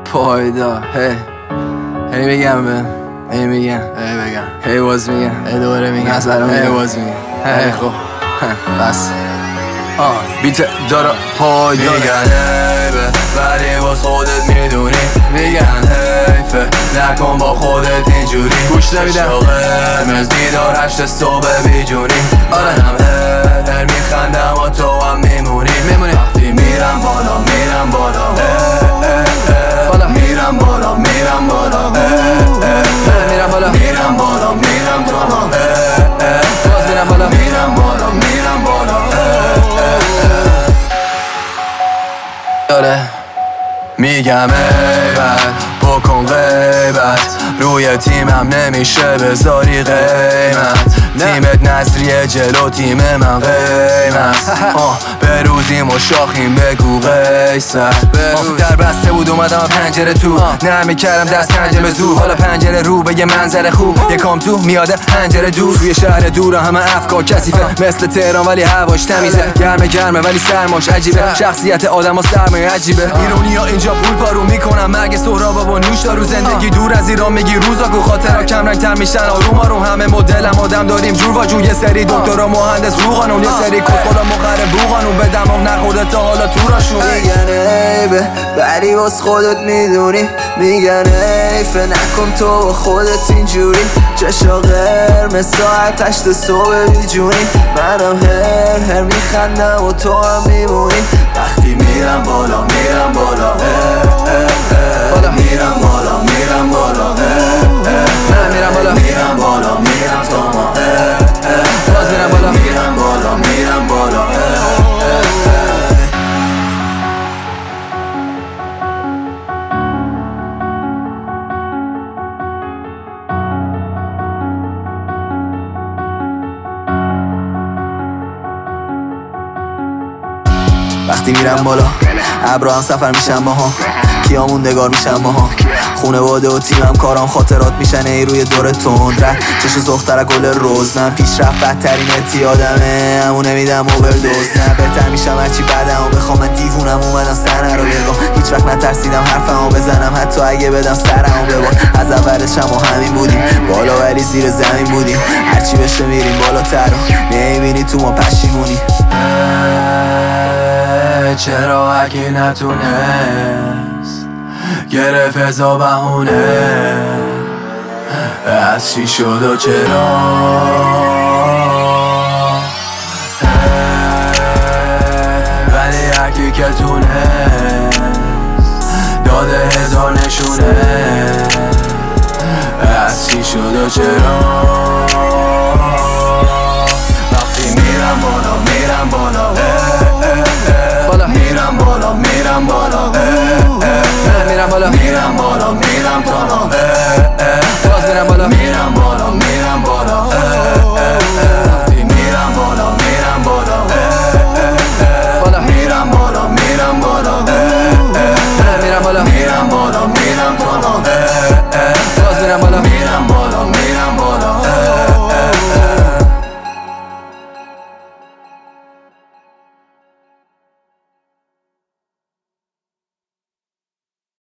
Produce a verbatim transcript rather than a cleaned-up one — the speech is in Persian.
پایدار. هی هی میگم به هی میگم هی بگم هی باز میگم هی دوباره میگم از برام هی باز میگم هی خب بس آه بیت دارا پایدار. میگن حیفه ولی باز خودت میدونی. میگن حیفه نکن با خودت اینجوری. گوش نمیدم قرمز دیدار هشت صبح بیجونی. منم هر هر میخندم و تو هم میمونی. میمونی وقتی میرم بالا میرم بالا بالا میرم بالا میرم بالا میرم بالا میرم بالا میرم بالا باز میرم بالا میرم بالا میرم بالا داره میگم ایول بکن غیبت روی تیمم نمیشه بذاری قیمت. تیمت نظریه جلو تیم من قیمت. آه بروزیم و شاخیم بگو قیصر. در بسته بود اومدم پنجره تو نمی کردم دست پنجه به زور. حالا پنجره رو به یه منظر خوب یکم تو میاده پنجره دور. روی شهر دور همه افکار کثیفه مثل تهران ولی هواش تمیزه. گرمه گرمه ولی سرماش عجیبه. شخصیت آدم ها سرمایه عجیبه. ایرونی ها اینجا پول پارو میکنم مرگ سهرابا با نوش دارو. زندگی دور از ایران میگی روزا گو خاطرها کم رنگ تر میشن آروم آروم. همه مدلم آدم داریم جور و جور. یه سری دکترا مهندس رو قانون یه سری کسخلا مخرب بو قانون. به دماغ نخورده تا حالا تو راشون. میگن عیبه ولی باز خودت میدونی. میگن حیفه نکن تو خودت اینجوری. چشا قرمز ساعت هشت صبح بیجونی. منم هر هر میخندم و تو هم میمونی. وقتی میرم بالا میرم بالا میرم بالا میرم بالا میرم بالا میرم بالا میرم تا ما باز میرم بالا میرم بالا میرم بالا وقتی میرم بالا ابرا هم سفر میشم ماها. کیا موندگار میشم ماها. خونواده و تیمم کارام خاطرات میشن ای روی دور تند رد. چشم زختره گل روزنم پیشرفت بدترین اتیادمه همون نمیدم اووردوز. نه بهتر میشم هرچی بعدم و بخوام من دیوونم اومدم سنه رو بگم. هیچ وقت نترسیدم حرفمو بزنم حتی اگه بدم سرمو ببار. از اولش هم و همین بودیم بالا ولی زیر زمین بودیم. هرچی بشه میریم بالاتر و نمیبینی تو ما پشیمونی. چرا اگه نتونست گرفت ازا بهونه از چی شد و چرا. ولی هرکی که تونست داده هزار نشونه از چی شد و چرا. وقتی میرم بالا میرم بالا میرم بالا میرم بالا میرم بالا میرم بالا میرم بالا